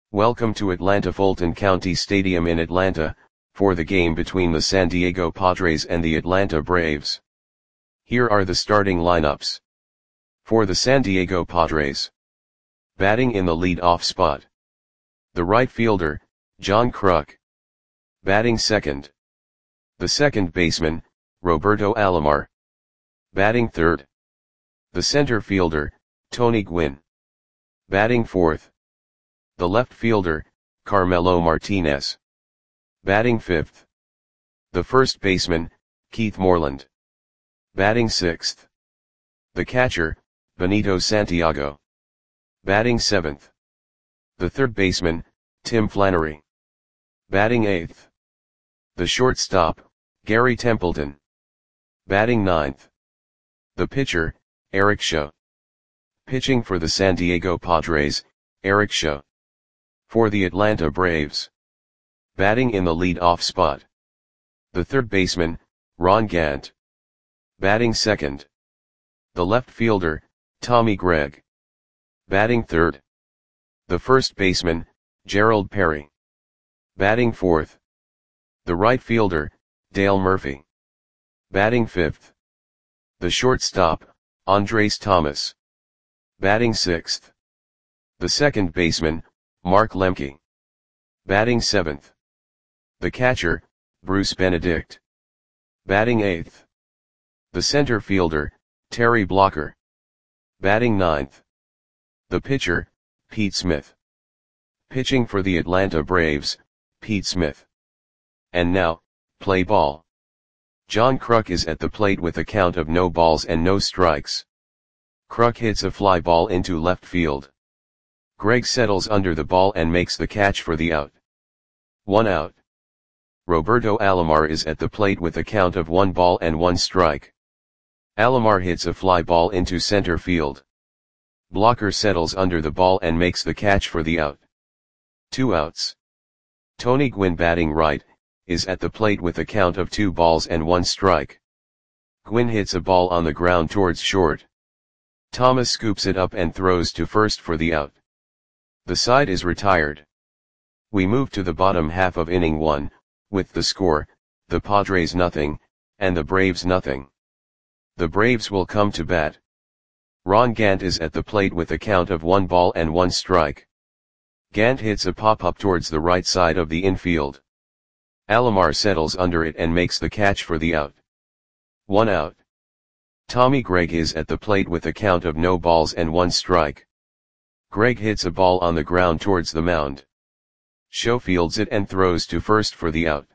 Welcome to Atlanta Fulton County Stadium in Atlanta, for the game between the San Diego Padres and the Atlanta Braves. Here are the starting lineups. For the San Diego Padres. Batting in the lead-off spot. The right fielder, John Kruk. Batting second. The second baseman, Roberto Alomar. Batting third. The center fielder, Tony Gwynn. Batting fourth. The left fielder, Carmelo Martinez. Batting fifth. The first baseman, Keith Moreland. Batting sixth. The catcher, Benito Santiago. Batting seventh. The third baseman, Tim Flannery. Batting eighth. The shortstop, Gary Templeton. Batting ninth. The pitcher, Eric Shaw. Pitching for the San Diego Padres, Eric Shaw. For the Atlanta Braves. Batting in the lead-off spot. The third baseman, Ron Gant. Batting second. The left fielder, Tommy Gregg. Batting third. The first baseman, Gerald Perry. Batting fourth. The right fielder, Dale Murphy. Batting fifth. The shortstop, Andres Thomas. Batting sixth. The second baseman, Mark Lemke. Batting seventh. The catcher, Bruce Benedict. Batting eighth. The center fielder, Terry Blocker. Batting ninth. The pitcher, Pete Smith. Pitching for the Atlanta Braves, Pete Smith. And now, play ball. John Kruk is at the plate with a count of no balls and no strikes. Kruk hits a fly ball into left field. Gregg settles under the ball and makes the catch for the out. 1 out. Roberto Alomar is at the plate with a count of 1 ball and 1 strike. Alomar hits a fly ball into center field. Blocker settles under the ball and makes the catch for the out. 2 outs. Tony Gwynn, batting right, is at the plate with a count of 2 balls and 1 strike. Gwynn hits a ball on the ground towards short. Thomas scoops it up and throws to first for the out. The side is retired. We move to the bottom half of inning 1, with the score, the Padres nothing, and the Braves nothing. The Braves will come to bat. Ron Gant is at the plate with a count of 1 ball and 1 strike. Gant hits a pop-up towards the right side of the infield. Alomar settles under it and makes the catch for the out. 1 out. Tommy Gregg is at the plate with a count of no balls and 1 strike. Gregg hits a ball on the ground towards the mound. Shaw fields it and throws to first for the out.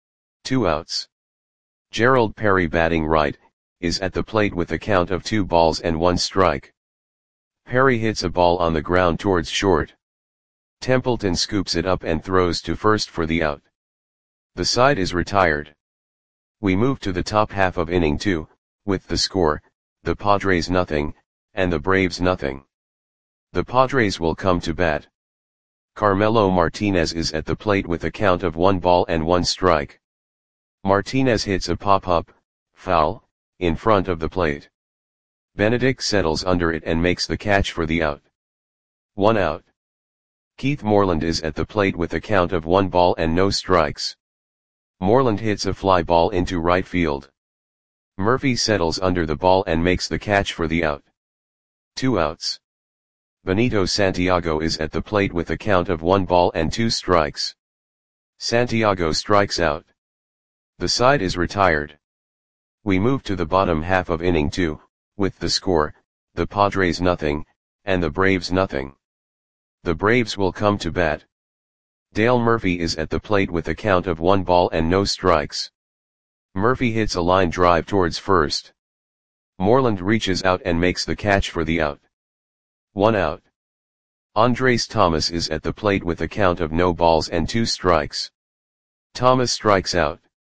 2 outs. Gerald Perry, batting right, is at the plate with a count of 2 balls and 1 strike. Perry hits a ball on the ground towards short. Templeton scoops it up and throws to first for the out. The side is retired. We move to the top half of inning 2, with the score, the Padres nothing, and the Braves nothing. The Padres will come to bat. Carmelo Martinez is at the plate with a count of 1 ball and 1 strike. Martinez hits a pop-up, foul, in front of the plate. Benedict settles under it and makes the catch for the out. 1 out. Keith Moreland is at the plate with a count of 1 ball and no strikes. Moreland hits a fly ball into right field. Murphy settles under the ball and makes the catch for the out. 2 outs. Benito Santiago is at the plate with a count of 1 ball and 2 strikes. Santiago strikes out. The side is retired. We move to the bottom half of inning 2, with the score, the Padres nothing, and the Braves nothing. The Braves will come to bat. Dale Murphy is at the plate with a count of 1 ball and no strikes. Murphy hits a line drive towards first. Moreland reaches out and makes the catch for the out. 1 out. Andres Thomas is at the plate with a count of no balls and 2 strikes. Thomas strikes out.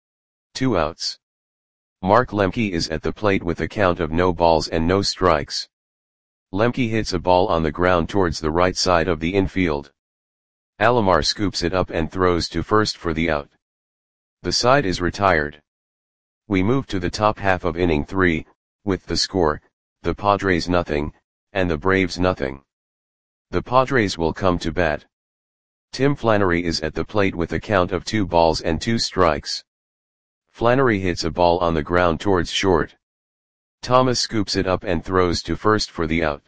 2 outs. Mark Lemke is at the plate with a count of no balls and no strikes. Lemke hits a ball on the ground towards the right side of the infield. Alomar scoops it up and throws to first for the out. The side is retired. We move to the top half of inning 3, with the score, the Padres nothing, and the Braves nothing. The Padres will come to bat. Tim Flannery is at the plate with a count of 2 balls and 2 strikes. Flannery hits a ball on the ground towards short. Thomas scoops it up and throws to first for the out.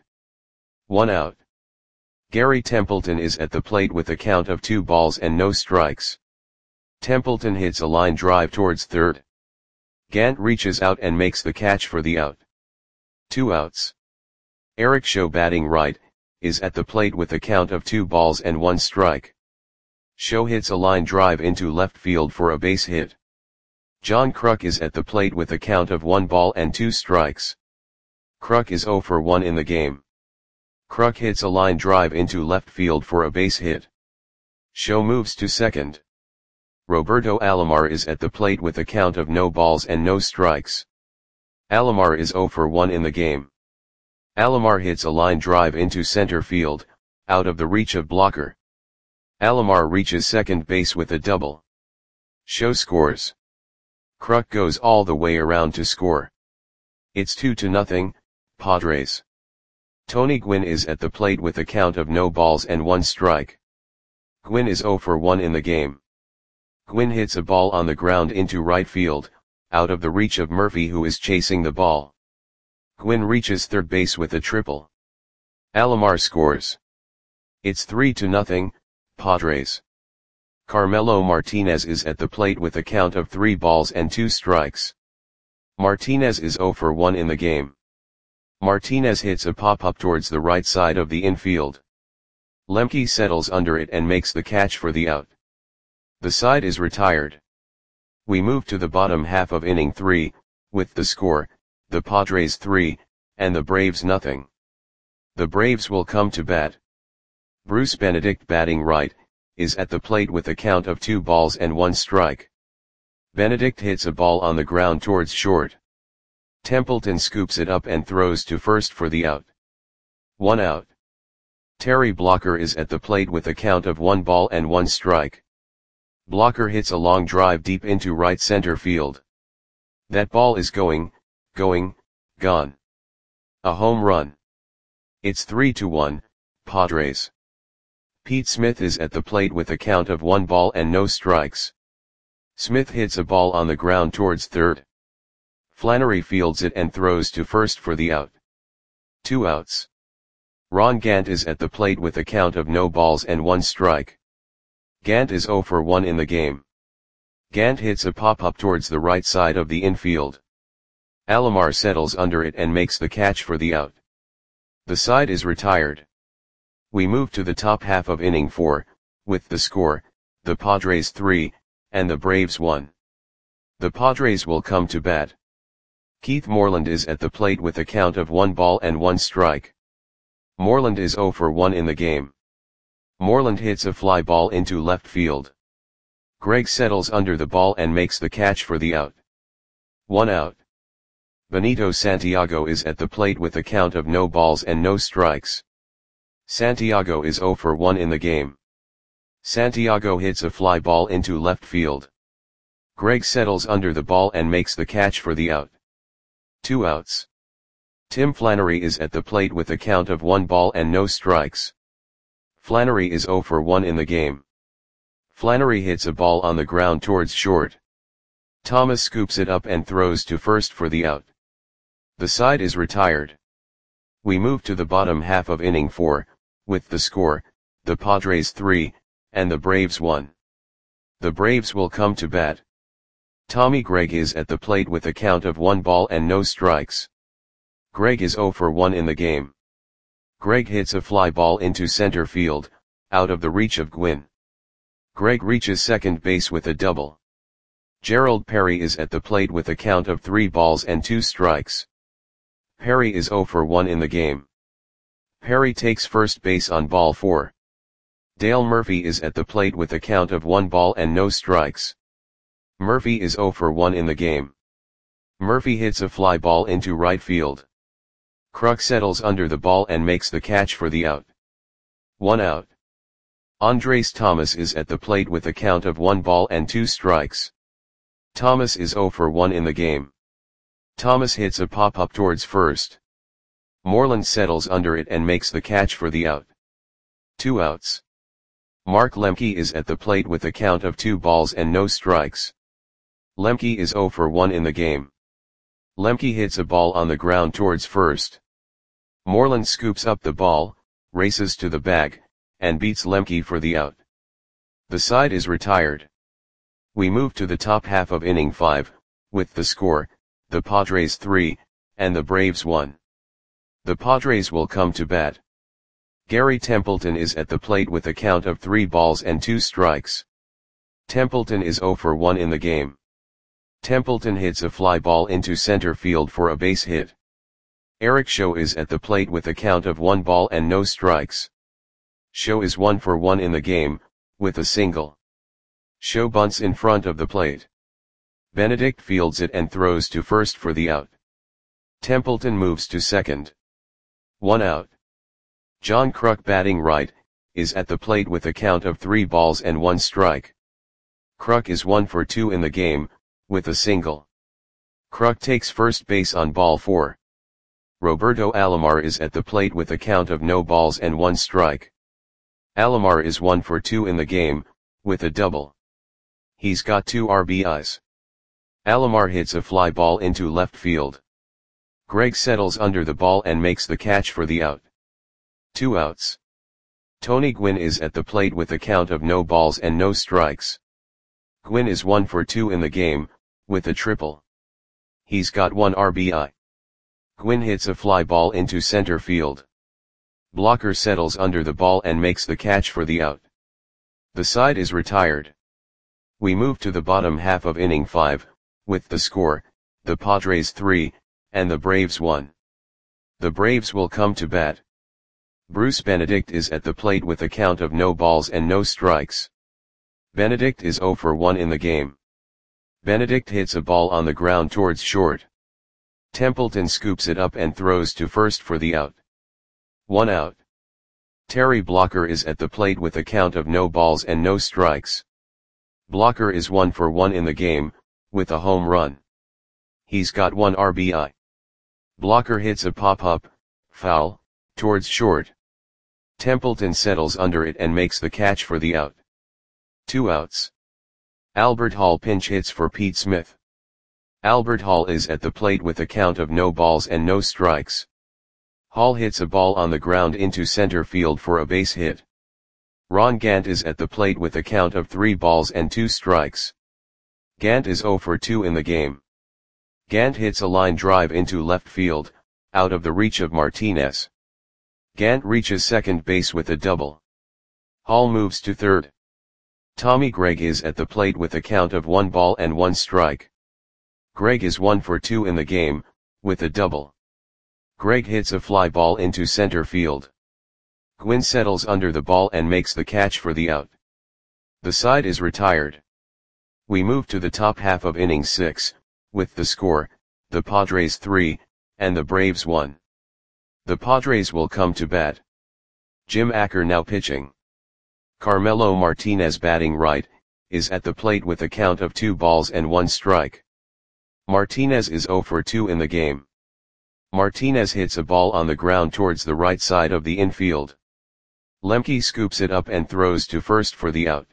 1 out. Gary Templeton is at the plate with a count of 2 balls and no strikes. Templeton hits a line drive towards third. Gant reaches out and makes the catch for the out. 2 outs. Eric Show, batting right, is at the plate with a count of 2 balls and 1 strike. Show hits a line drive into left field for a base hit. John Kruk is at the plate with a count of 1 ball and 2 strikes. Kruk is 0 for 1 in the game. Kruk hits a line drive into left field for a base hit. Show moves to second. Roberto Alomar is at the plate with a count of no balls and no strikes. Alomar is 0 for 1 in the game. Alomar hits a line drive into center field, out of the reach of blocker. Alomar reaches second base with a double. Show scores. Kruk goes all the way around to score. It's 2-0, Padres. Tony Gwynn is at the plate with a count of no balls and 1 strike. Gwynn is 0 for 1 in the game. Gwynn hits a ball on the ground into right field, out of the reach of Murphy, who is chasing the ball. Gwynn reaches third base with a triple. Alomar scores. It's 3-0, Padres. Carmelo Martinez is at the plate with a count of 3 balls and 2 strikes. Martinez is 0 for 1 in the game. Martinez hits a pop-up towards the right side of the infield. Lemke settles under it and makes the catch for the out. The side is retired. We move to the bottom half of inning 3, with the score, the Padres 3, and the Braves nothing. The Braves will come to bat. Bruce Benedict, batting right, is at the plate with a count of 2 balls and 1 strike. Benedict hits a ball on the ground towards short. Templeton scoops it up and throws to first for the out. 1 out. Terry Blocker is at the plate with a count of 1 ball and 1 strike. Blocker hits a long drive deep into right center field. That ball is gone. A home run. It's 3-1, Padres. Pete Smith is at the plate with a count of 1 ball and no strikes. Smith hits a ball on the ground towards third. Flannery fields it and throws to first for the out. 2 outs. Ron Gant is at the plate with a count of no balls and 1 strike. Gant is 0 for 1 in the game. Gant hits a pop-up towards the right side of the infield. Alomar settles under it and makes the catch for the out. The side is retired. We move to the top half of inning 4, with the score, the Padres 3, and the Braves 1. The Padres will come to bat. Keith Moreland is at the plate with a count of 1 ball and 1 strike. Moreland is 0 for 1 in the game. Moreland hits a fly ball into left field. Greg settles under the ball and makes the catch for the out. 1 out. Benito Santiago is at the plate with a count of no balls and no strikes. Santiago is 0 for 1 in the game. Santiago hits a fly ball into left field. Greg settles under the ball and makes the catch for the out. 2 outs. Tim Flannery is at the plate with a count of 1 ball and no strikes. Flannery is 0 for 1 in the game. Flannery hits a ball on the ground towards short. Thomas scoops it up and throws to first for the out. The side is retired. We move to the bottom half of inning 4, with the score, the Padres 3, and the Braves 1. The Braves will come to bat. Tommy Gregg is at the plate with a count of 1 ball and no strikes. Gregg is 0 for 1 in the game. Gregg hits a fly ball into center field, out of the reach of Gwynn. Gregg reaches second base with a double. Gerald Perry is at the plate with a count of 3 balls and 2 strikes. Perry is 0 for 1 in the game. Perry takes first base on ball 4. Dale Murphy is at the plate with a count of 1 ball and no strikes. Murphy is 0 for 1 in the game. Murphy hits a fly ball into right field. Kruk settles under the ball and makes the catch for the out. 1 out. Andres Thomas is at the plate with a count of 1 ball and 2 strikes. Thomas is 0 for 1 in the game. Thomas hits a pop-up towards first. Moreland settles under it and makes the catch for the out. 2 outs. Mark Lemke is at the plate with a count of 2 balls and no strikes. Lemke is 0 for 1 in the game. Lemke hits a ball on the ground towards first. Moreland scoops up the ball, races to the bag, and beats Lemke for the out. The side is retired. We move to the top half of inning 5, with the score, the Padres 3, and the Braves 1. The Padres will come to bat. Gary Templeton is at the plate with a count of 3 balls and 2 strikes. Templeton is 0 for 1 in the game. Templeton hits a fly ball into center field for a base hit. Eric Show is at the plate with a count of 1 ball and no strikes. Show is 1 for 1 in the game, with a single. Show bunts in front of the plate. Benedict fields it and throws to first for the out. Templeton moves to second. 1 out. John Kruk, batting right, is at the plate with a count of 3 balls and 1 strike. Kruk is 1 for 2 in the game, with a single. Kruk takes first base on ball 4. Roberto Alomar is at the plate with a count of no balls and 1 strike. Alomar is 1 for 2 in the game, with a double. He's got 2 RBIs. Alomar hits a fly ball into left field. Greg settles under the ball and makes the catch for the out. 2 outs. Tony Gwynn is at the plate with a count of no balls and no strikes. Gwynn is 1 for 2 in the game, with a triple. He's got 1 RBI. Gwynn hits a fly ball into center field. Blocker settles under the ball and makes the catch for the out. The side is retired. We move to the bottom half of inning 5, with the score, the Padres 3, and the Braves 1. The Braves will come to bat. Bruce Benedict is at the plate with a count of no balls and no strikes. Benedict is 0 for 1 in the game. Benedict hits a ball on the ground towards short. Templeton scoops it up and throws to first for the out. 1 out. Terry Blocker is at the plate with a count of no balls and no strikes. Blocker is 1 for 1 in the game, with a home run. He's got 1 RBI. Blocker hits a pop-up, foul, towards short. Templeton settles under it and makes the catch for the out. 2 outs. Albert Hall pinch hits for Pete Smith. Albert Hall is at the plate with a count of no balls and no strikes. Hall hits a ball on the ground into center field for a base hit. Ron Gant is at the plate with a count of 3 balls and 2 strikes. Gant is 0 for 2 in the game. Gant hits a line drive into left field, out of the reach of Martinez. Gant reaches second base with a double. Hall moves to third. Tommy Gregg is at the plate with a count of 1 ball and 1 strike. Gregg is 1 for 2 in the game, with a double. Gregg hits a fly ball into center field. Gwynn settles under the ball and makes the catch for the out. The side is retired. We move to the top half of inning 6, with the score, the Padres 3, and the Braves 1. The Padres will come to bat. Jim Acker now pitching. Carmelo Martinez, batting right, is at the plate with a count of 2 balls and 1 strike. Martinez is 0 for 2 in the game. Martinez hits a ball on the ground towards the right side of the infield. Lemke scoops it up and throws to first for the out.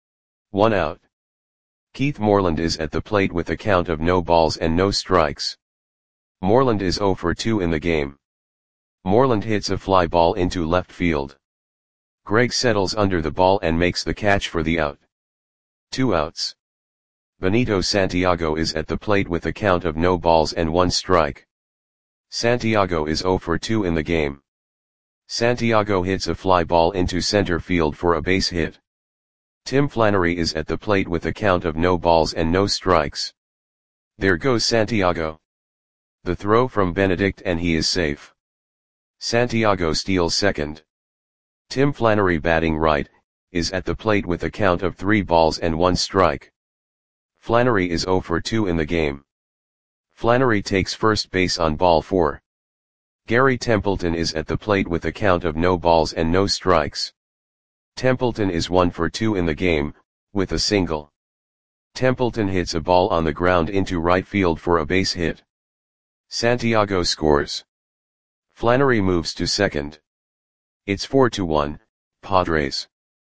1 out. Keith Moreland is at the plate with a count of no balls and no strikes. Moreland is 0 for 2 in the game. Moreland hits a fly ball into left field. Gregg settles under the ball and makes the catch for the out. 2 outs. Benito Santiago is at the plate with a count of no balls and 1 strike. Santiago is 0 for 2 in the game. Santiago hits a fly ball into center field for a base hit. Tim Flannery is at the plate with a count of no balls and no strikes. There goes Santiago. The throw from Benedict and he is safe. Santiago steals second. Tim Flannery, batting right, is at the plate with a count of 3 balls and 1 strike. Flannery is 0 for 2 in the game. Flannery takes first base on ball 4. Gary Templeton is at the plate with a count of no balls and no strikes. Templeton is 1 for 2 in the game, with a single. Templeton hits a ball on the ground into right field for a base hit. Santiago scores. Flannery moves to second. It's 4-1, Padres.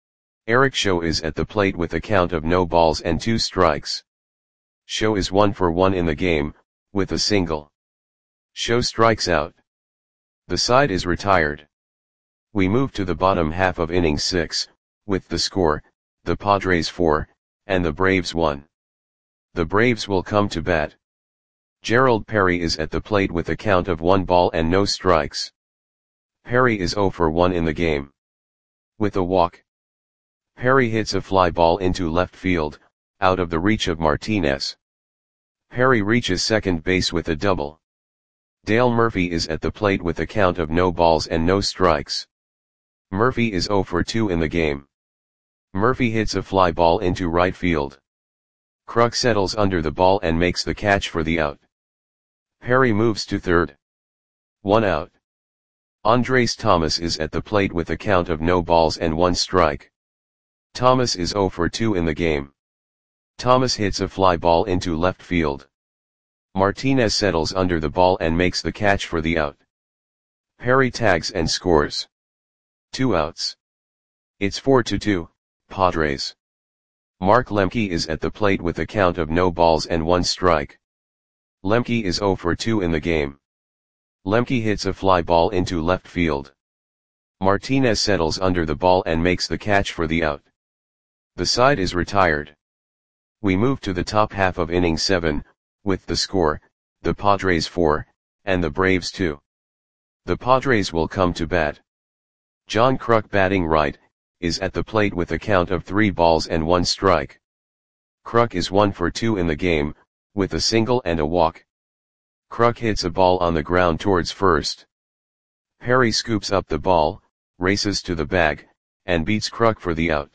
Eric Show is at the plate with a count of no balls and 2 strikes. Show is 1 for 1 in the game, with a single. Show strikes out. The side is retired. We move to the bottom half of inning 6, with the score, the Padres 4, and the Braves 1. The Braves will come to bat. Gerald Perry is at the plate with a count of 1 ball and no strikes. Perry is 0 for 1 in the game. With a walk. Perry hits a fly ball into left field, out of the reach of Martinez. Perry reaches second base with a double. Dale Murphy is at the plate with a count of no balls and no strikes. Murphy is 0 for 2 in the game. Murphy hits a fly ball into right field. Kruk settles under the ball and makes the catch for the out. Perry moves to third. 1 out. Andres Thomas is at the plate with a count of no balls and 1 strike. Thomas is 0 for 2 in the game. Thomas hits a fly ball into left field. Martinez settles under the ball and makes the catch for the out. Perry tags and scores. 2 outs. It's 4-2, Padres. Mark Lemke is at the plate with a count of no balls and 1 strike. Lemke is 0 for 2 in the game. Lemke hits a fly ball into left field. Martinez settles under the ball and makes the catch for the out. The side is retired. We move to the top half of inning 7, with the score, the Padres 4, and the Braves 2. The Padres will come to bat. John Kruk, batting right, is at the plate with a count of 3 balls and 1 strike. Kruk is 1 for 2 in the game, with a single and a walk. Kruk hits a ball on the ground towards first. Perry scoops up the ball, races to the bag, and beats Kruk for the out.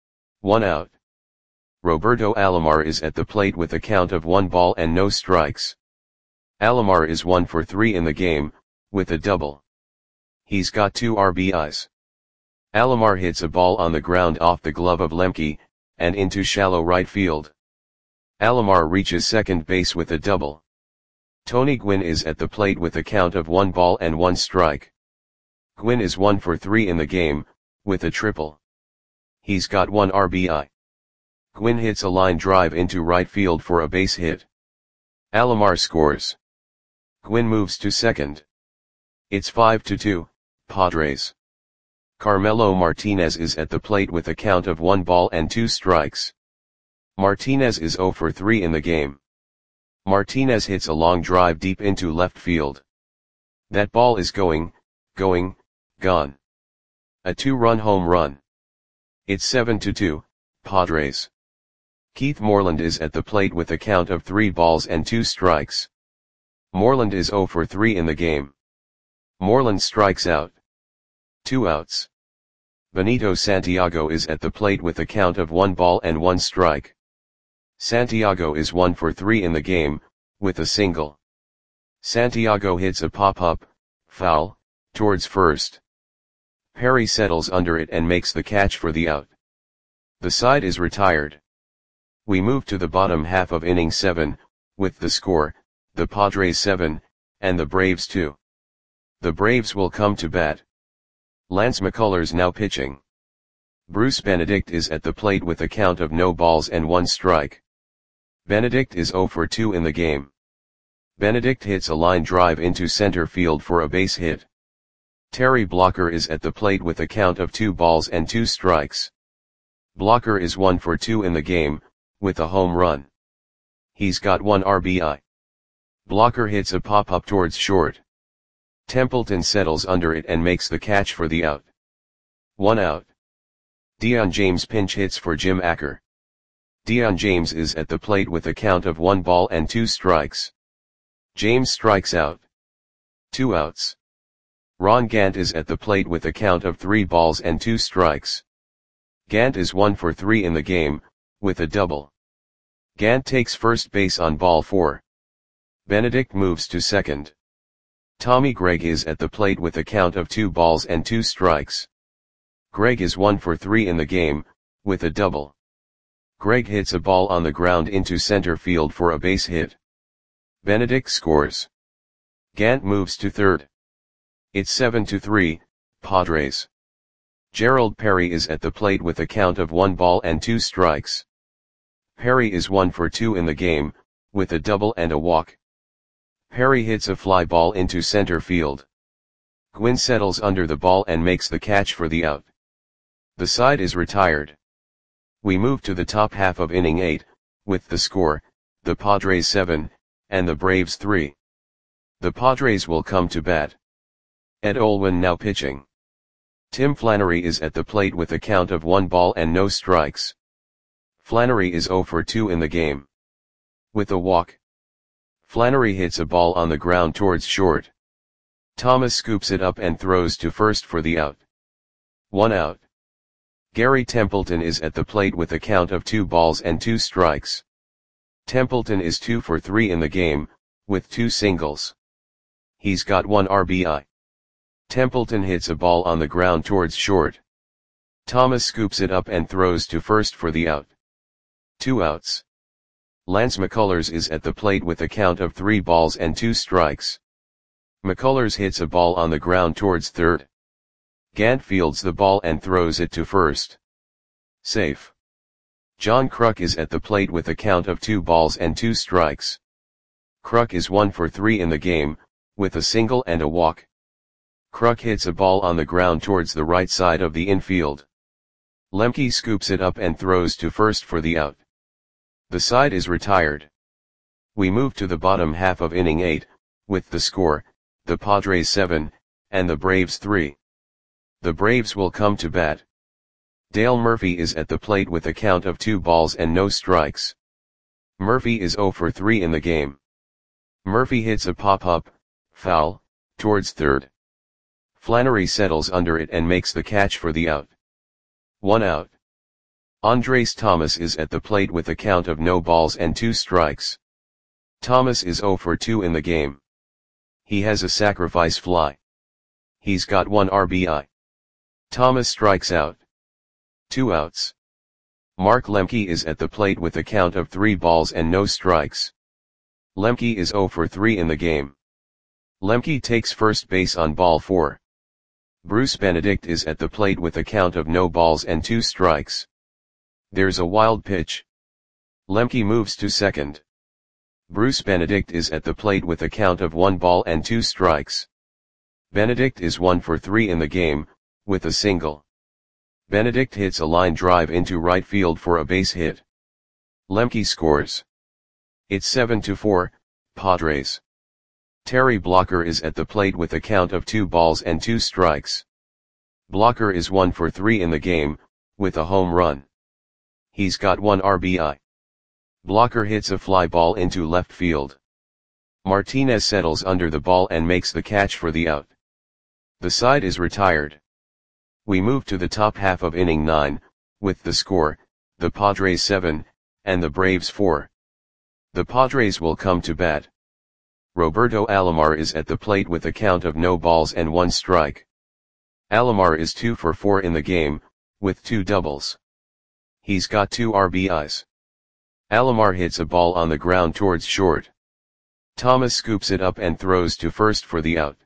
1 out. Roberto Alomar is at the plate with a count of 1 ball and no strikes. Alomar is 1 for 3 in the game, with a double. He's got 2 RBIs. Alomar hits a ball on the ground off the glove of Lemke, and into shallow right field. Alomar reaches second base with a double. Tony Gwynn is at the plate with a count of 1 ball and 1 strike. Gwynn is 1 for 3 in the game, with a triple. He's got 1 RBI. Gwynn hits a line drive into right field for a base hit. Alomar scores. Gwynn moves to second. It's 5-2, Padres. Carmelo Martinez is at the plate with a count of 1 ball and 2 strikes. Martinez is 0 for 3 in the game. Martinez hits a long drive deep into left field. That ball is gone. A 2-run home run. It's 7-2, Padres. Keith Moreland is at the plate with a count of 3 balls and 2 strikes. Moreland is 0 for 3 in the game. Moreland strikes out. 2 outs. Benito Santiago is at the plate with a count of 1 ball and 1 strike. Santiago is 1 for 3 in the game, with a single. Santiago hits a pop-up, foul, towards first. Perry settles under it and makes the catch for the out. The side is retired. We move to the bottom half of inning 7, with the score, the Padres 7, and the Braves 2. The Braves will come to bat. Lance McCullers now pitching. Bruce Benedict is at the plate with a count of no balls and 1 strike. Benedict is 0 for 2 in the game. Benedict hits a line drive into center field for a base hit. Terry Blocker is at the plate with a count of 2 balls and 2 strikes. Blocker is 1 for 2 in the game, with a home run. He's got 1 RBI. Blocker hits a pop-up towards short. Templeton settles under it and makes the catch for the out. 1 out. Dion James pinch hits for Jim Acker. Dion James is at the plate with a count of 1 ball and 2 strikes. James strikes out. 2 outs. Ron Gant is at the plate with a count of 3 balls and 2 strikes. Gant is 1 for 3 in the game, with a double. Gant takes first base on ball 4. Benedict moves to second. Tommy Gregg is at the plate with a count of 2 balls and 2 strikes. Gregg is 1 for 3 in the game, with a double. Gregg hits a ball on the ground into center field for a base hit. Benedict scores. Gant moves to third. It's 7-3, Padres. Gerald Perry is at the plate with a count of 1 ball and 2 strikes. Perry is 1 for 2 in the game, with a double and a walk. Perry hits a fly ball into center field. Gwynn settles under the ball and makes the catch for the out. The side is retired. We move to the top half of inning 8, with the score, the Padres 7, and the Braves 3. The Padres will come to bat. Ed Olwin now pitching. Tim Flannery is at the plate with a count of 1 ball and no strikes. Flannery is 0 for 2 in the game. With a walk. Flannery hits a ball on the ground towards short. Thomas scoops it up and throws to first for the out. 1 out. Gary Templeton is at the plate with a count of 2 balls and 2 strikes. Templeton is 2 for 3 in the game, with 2 singles. He's got 1 RBI. Templeton hits a ball on the ground towards short. Thomas scoops it up and throws to first for the out. 2 outs. Lance McCullers is at the plate with a count of 3 balls and 2 strikes. McCullers hits a ball on the ground towards third. Gant fields the ball and throws it to first. Safe. John Kruk is at the plate with a count of 2 balls and 2 strikes. Kruk is 1 for 3 in the game, with a single and a walk. Kruk hits a ball on the ground towards the right side of the infield. Lemke scoops it up and throws to first for the out. The side is retired. We move to the bottom half of inning 8, with the score, the Padres 7, and the Braves 3. The Braves will come to bat. Dale Murphy is at the plate with a count of 2 balls and no strikes. Murphy is 0 for 3 in the game. Murphy hits a pop-up, foul, towards third. Flannery settles under it and makes the catch for the out. 1 out. Andres Thomas is at the plate with a count of no balls and 2 strikes. Thomas is 0 for 2 in the game. He has a sacrifice fly. He's got 1 RBI. Thomas strikes out. 2 outs. Mark Lemke is at the plate with a count of 3 balls and no strikes. Lemke is 0 for 3 in the game. Lemke takes first base on ball 4. Bruce Benedict is at the plate with a count of no balls and 2 strikes. There's a wild pitch. Lemke moves to second. Bruce Benedict is at the plate with a count of 1 ball and 2 strikes. Benedict is 1 for 3 in the game, with a single. Benedict hits a line drive into right field for a base hit. Lemke scores. It's 7-4, Padres. Terry Blocker is at the plate with a count of 2 balls and 2 strikes. Blocker is 1 for 3 in the game, with a home run. He's got 1 RBI. Blocker hits a fly ball into left field. Martinez settles under the ball and makes the catch for the out. The side is retired. We move to the top half of inning 9, with the score, the Padres 7, and the Braves 4. The Padres will come to bat. Roberto Alomar is at the plate with a count of no balls and 1 strike. Alomar is 2 for 4 in the game, with 2 doubles. He's got 2 RBIs. Alomar hits a ball on the ground towards short. Thomas scoops it up and throws to first for the out.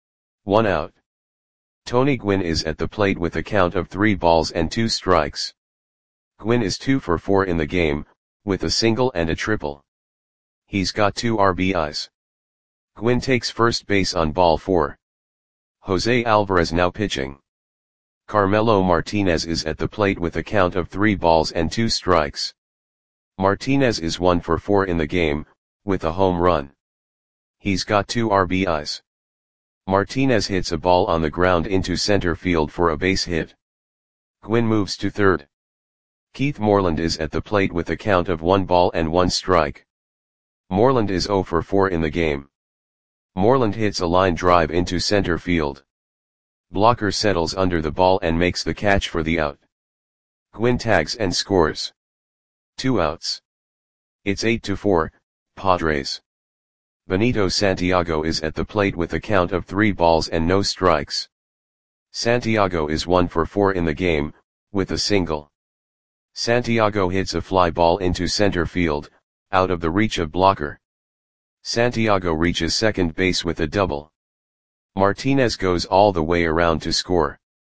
1 out. Tony Gwynn is at the plate with a count of 3 balls and 2 strikes. Gwynn is 2 for 4 in the game, with a single and a triple. He's got 2 RBIs. Gwynn takes first base on ball 4. Jose Alvarez now pitching. Carmelo Martinez is at the plate with a count of 3 balls and 2 strikes. Martinez is 1 for 4 in the game, with a home run. He's got 2 RBIs. Martinez hits a ball on the ground into center field for a base hit. Gwynn moves to third. Keith Moreland is at the plate with a count of 1 ball and 1 strike. Moreland is 0 for 4 in the game. Moreland hits a line drive into center field. Blocker settles under the ball and makes the catch for the out. Gwynn tags and scores. 2 outs. It's 8-4, Padres. Benito Santiago is at the plate with a count of 3 balls and no strikes. Santiago is 1 for 4 in the game, with a single. Santiago hits a fly ball into center field, out of the reach of Blocker. Santiago reaches second base with a double. Martinez goes all the way around to score.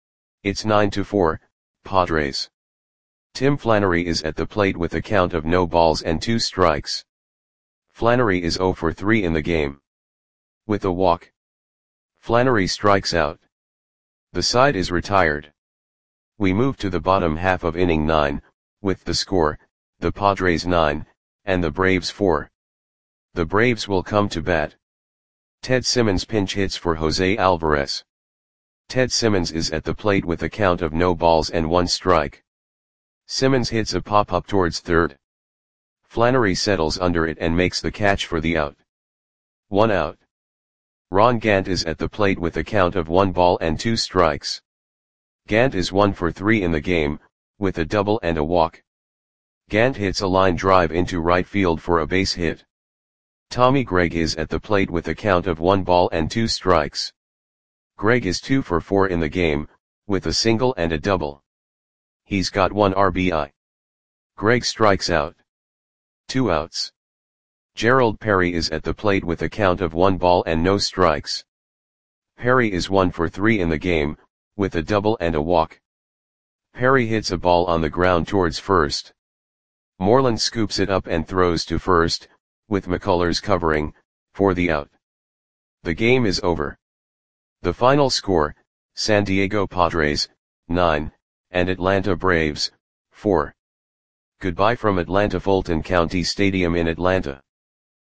It's 9-4, Padres. Tim Flannery is at the plate with a count of no balls and 2 strikes. Flannery is 0 for 3 in the game. With a walk, Flannery strikes out. The side is retired. We move to the bottom half of inning 9, with the score, the Padres 9, and the Braves 4. The Braves will come to bat. Ted Simmons pinch hits for Jose Alvarez. Ted Simmons is at the plate with a count of no balls and 1 strike. Simmons hits a pop-up towards third. Flannery settles under it and makes the catch for the out. 1 out. Ron Gant is at the plate with a count of 1 ball and 2 strikes. Gant is 1 for 3 in the game, with a double and a walk. Gant hits a line drive into right field for a base hit. Tommy Gregg is at the plate with a count of 1 ball and 2 strikes. Gregg is 2 for 4 in the game, with a single and a double. He's got 1 RBI. Gregg strikes out. 2 outs. Gerald Perry is at the plate with a count of 1 ball and no strikes. Perry is 1 for 3 in the game, with a double and a walk. Perry hits a ball on the ground towards first. Moreland scoops it up and throws to first, with McCullers covering, for the out. The game is over. The final score, San Diego Padres, 9, and Atlanta Braves, 4. Goodbye from Atlanta Fulton County Stadium in Atlanta.